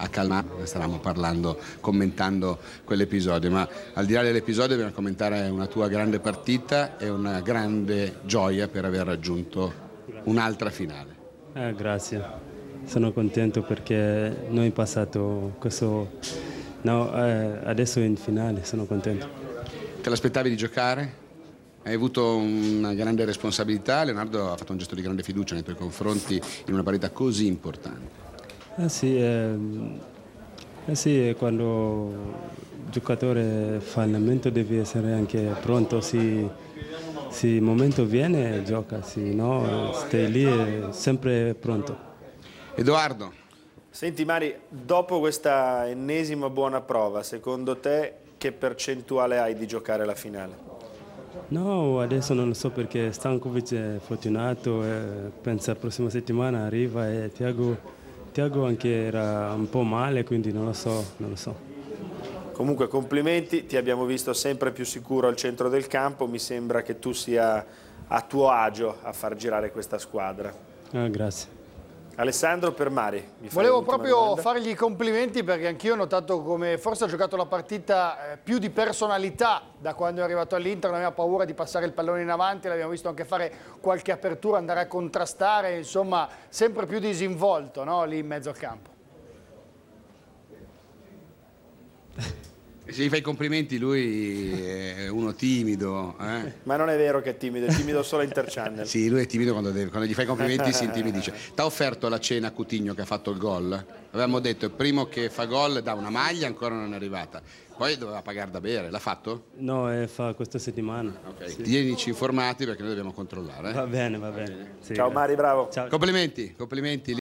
a calmare, stavamo parlando, commentando quell'episodio, ma al di là dell'episodio dobbiamo commentare una tua grande partita e una grande gioia per aver raggiunto un'altra finale. Grazie, sono contento perché noi in passato questo, adesso in finale sono contento. Te l'aspettavi di giocare? Hai avuto una grande responsabilità, Leonardo ha fatto un gesto di grande fiducia nei tuoi confronti in una partita così importante. Sì, quando il giocatore fa allenamento deve essere anche pronto, se il momento viene gioca, se no stai lì sempre pronto. Edoardo. Senti Mari, dopo questa ennesima buona prova, secondo te che percentuale hai di giocare la finale? No, adesso non lo so perché Stankovic è fortunato, pensa la prossima settimana arriva e Thiago anche era un po' male, quindi non lo so. Comunque complimenti, ti abbiamo visto sempre più sicuro al centro del campo, mi sembra che tu sia a tuo agio a far girare questa squadra. Grazie. Alessandro, per Mari. Volevo proprio fargli i complimenti perché anch'io ho notato come forse ha giocato la partita più di personalità da quando è arrivato all'Inter, non aveva paura di passare il pallone in avanti, l'abbiamo visto anche fare qualche apertura, andare a contrastare, insomma sempre più disinvolto, no? Lì in mezzo al campo. Se gli fai i complimenti lui è uno timido. Ma non è vero che è timido solo a Interchannel. Sì, lui è timido quando gli fai i complimenti si intimidisce. T'ha offerto la cena Coutinho che ha fatto il gol? Avevamo detto il primo che fa gol dà una maglia, ancora non è arrivata. Poi doveva pagare da bere, l'ha fatto? No, fa questa settimana. Ok, sì. Tienici informati perché noi dobbiamo controllare. Va bene. Sì, ciao Mari, bravo. Ciao. Complimenti.